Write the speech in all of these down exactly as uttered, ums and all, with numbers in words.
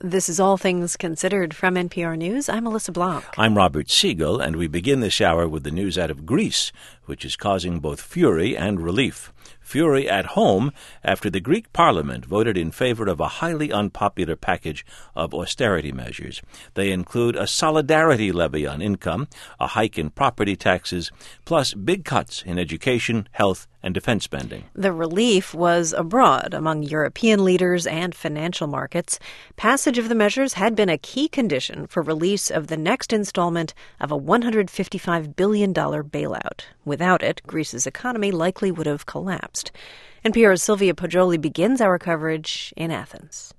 This is All Things Considered from N P R News. I'm Melissa Blanc. I'm Robert Siegel, and we begin this hour with the news out of Greece, which is causing both fury and relief. Fury at home after the Greek parliament voted in favor of a highly unpopular package of austerity measures. They include a solidarity levy on income, a hike in property taxes, plus big cuts in education, health, and defense spending. The relief was abroad among European leaders and financial markets. Passage of the measures had been a key condition for release of the next installment of a one hundred fifty-five billion dollars bailout. Without it, Greece's economy likely would have collapsed. N P R's Sylvia Poggioli begins our coverage in Athens.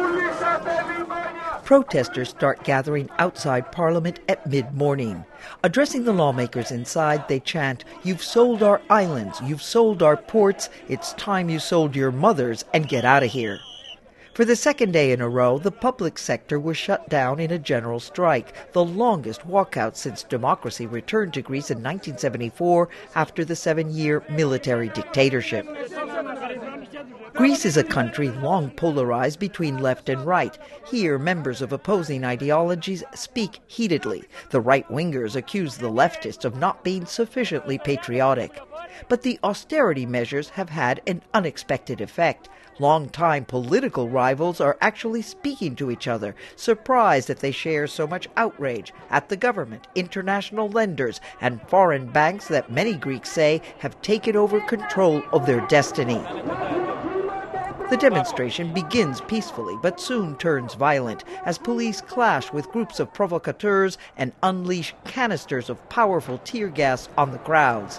Protesters start gathering outside Parliament at mid-morning. Addressing the lawmakers inside, they chant, "You've sold our islands, you've sold our ports, it's time you sold your mothers and get out of here." For the second day in a row, the public sector was shut down in a general strike, the longest walkout since democracy returned to Greece in nineteen seventy-four after the seven-year military dictatorship. Greece is a country long polarized between left and right. Here, members of opposing ideologies speak heatedly. The right-wingers accuse the leftists of not being sufficiently patriotic. But the austerity measures have had an unexpected effect. Long-time political rivals are actually speaking to each other, surprised that they share so much outrage at the government, international lenders, and foreign banks that many Greeks say have taken over control of their destiny. The demonstration begins peacefully but soon turns violent as police clash with groups of provocateurs and unleash canisters of powerful tear gas on the crowds.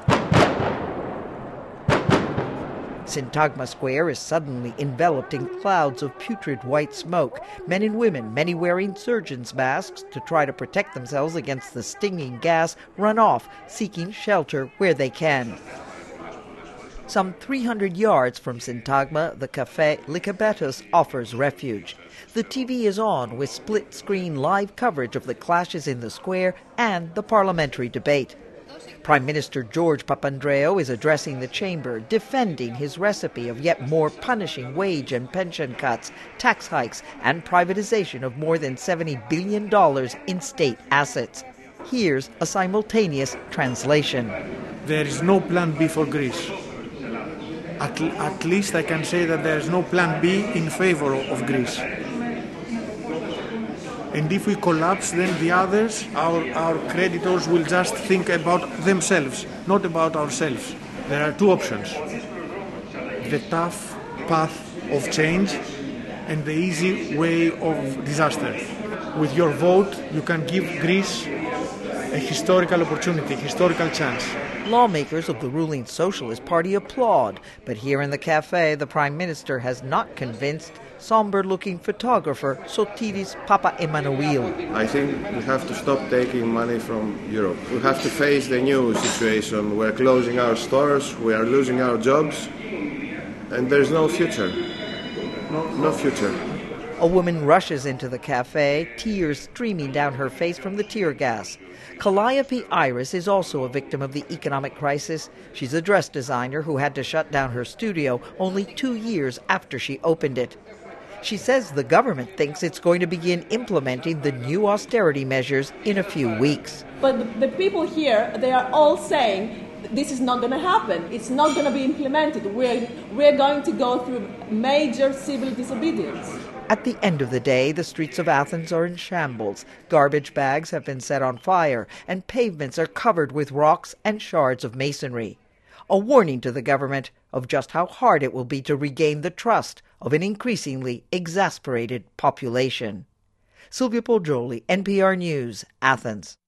Syntagma Square is suddenly enveloped in clouds of putrid white smoke. Men and women, many wearing surgeons' masks to try to protect themselves against the stinging gas, run off, seeking shelter where they can. Some three hundred yards from Syntagma, the Café Lykobetos offers refuge. The T V is on with split-screen live coverage of the clashes in the square and the parliamentary debate. Prime Minister George Papandreou is addressing the chamber, defending his recipe of yet more punishing wage and pension cuts, tax hikes, and privatization of more than seventy billion dollars in state assets. Here's a simultaneous translation. There is no plan B for Greece. At, at least I can say that there is no plan B in favor of Greece. And if we collapse, then the others, our, our creditors, will just think about themselves, not about ourselves. There are two options. The tough path of change and the easy way of disaster. With your vote, you can give Greece a historical opportunity, a historical chance. Lawmakers of the ruling Socialist Party applaud, but here in the cafe, the Prime Minister has not convinced somber-looking photographer Sotiris Papaemmanuil. I think we have to stop taking money from Europe. We have to face the new situation. We're closing our stores, we are losing our jobs, and there's no future. No, no future. A woman rushes into the cafe, tears streaming down her face from the tear gas. Calliope Iris is also a victim of the economic crisis. She's a dress designer who had to shut down her studio only two years after she opened it. She says the government thinks it's going to begin implementing the new austerity measures in a few weeks. But the people here, they are all saying this is not going to happen. It's not going to be implemented. We're, we're going to go through major civil disobedience. At the end of the day, the streets of Athens are in shambles. Garbage bags have been set on fire, and pavements are covered with rocks and shards of masonry. A warning to the government of just how hard it will be to regain the trust of an increasingly exasperated population. Sylvia Poggioli, N P R News, Athens.